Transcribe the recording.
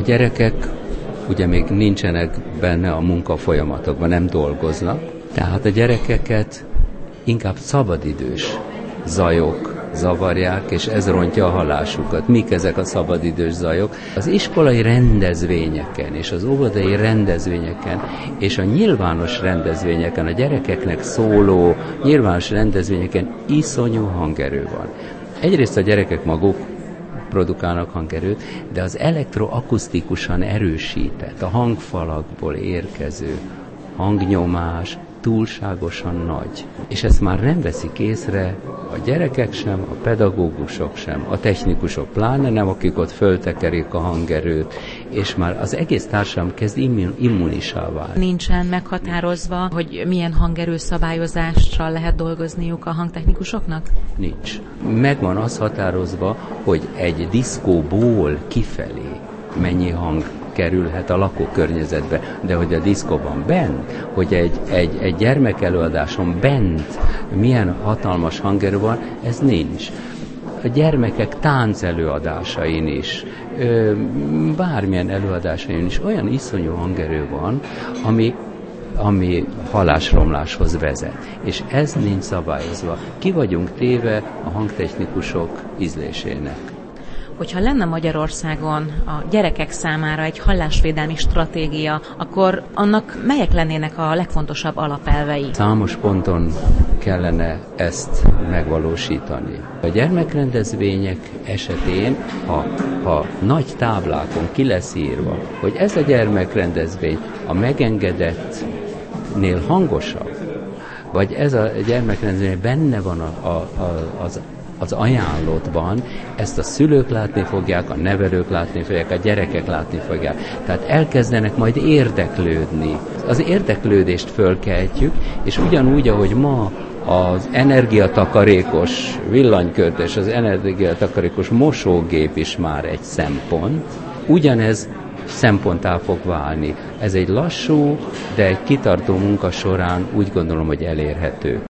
gyerekek ugye még nincsenek benne a munkafolyamatokban, nem dolgoznak, tehát a gyerekeket inkább szabadidős zajok zavarják, és ez rontja a hallásukat. Mik ezek a szabadidős zajok? Az iskolai rendezvényeken, és az óvodai rendezvényeken, és a nyilvános rendezvényeken, a gyerekeknek szóló nyilvános rendezvényeken iszonyú hangerő van. Egyrészt a gyerekek maguk produkálnak hangerőt, de az elektroakusztikusan erősített, a hangfalakból érkező hangnyomás túlságosan nagy. És ezt már nem veszik észre a gyerekek sem, a pedagógusok sem, a technikusok pláne nem, akik ott föltekerik a hangerőt, és már az egész társadalom kezd immunisá válni. Nincsen meghatározva, hogy milyen hangerőszabályozással lehet dolgozniuk a hangtechnikusoknak? Nincs. Megvan az határozva, hogy egy diszkóból kifelé mennyi hang kerülhet a lakókörnyezetbe, de hogy a diszkóban bent, hogy egy gyermekelőadáson bent milyen hatalmas hangerő van, ez nincs. A gyermekek táncelőadásain is, bármilyen előadásain is olyan iszonyú hangerő van, ami hallásromláshoz vezet. És ez nincs szabályozva. Ki vagyunk téve a hangtechnikusok ízlésének. Hogyha lenne Magyarországon a gyerekek számára egy hallásvédelmi stratégia, akkor annak melyek lennének a legfontosabb alapelvei? Számos ponton kellene ezt megvalósítani. A gyermekrendezvények esetén, ha nagy táblákon ki lesz írva, hogy ez a gyermekrendezvény a megengedettnél hangosabb, vagy ez a gyermekrendezvény benne van az ajánlótban, ezt a szülők látni fogják, a nevelők látni fogják, a gyerekek látni fogják. Tehát elkezdenek majd érdeklődni. Az érdeklődést fölkeltjük, és ugyanúgy, ahogy ma az energiatakarékos villanykört és az energiatakarékos mosógép is már egy szempont, ugyanez szemponttá fog válni. Ez egy lassú, de egy kitartó munka során úgy gondolom, hogy elérhető.